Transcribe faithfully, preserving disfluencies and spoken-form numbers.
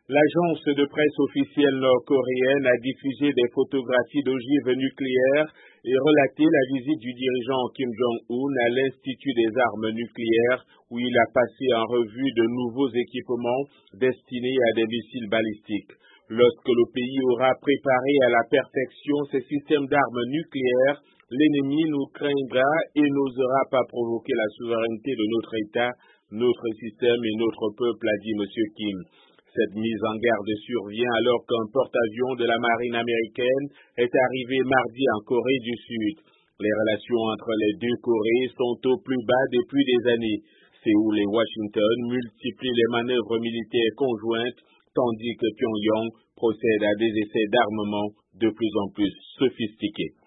L'agence de presse officielle nord-coréenne a diffusé des photographies d'ogives nucléaires et relaté la visite du dirigeant Kim Jong-un à l'Institut des armes nucléaires où il a passé en revue de nouveaux équipements destinés à des missiles balistiques. Lorsque le pays aura préparé à la perfection ses systèmes d'armes nucléaires, l'ennemi nous craindra et n'osera pas provoquer la souveraineté de notre État, notre système et notre peuple, a dit M. Kim. Cette mise en garde survient alors qu'un porte-avions de la marine américaine est arrivé mardi en Corée du Sud. Les relations entre les deux Corées sont au plus bas depuis des années. Séoul et Washington multiplient les manœuvres militaires conjointes, tandis que Pyongyang procède à des essais d'armement de plus en plus sophistiqués.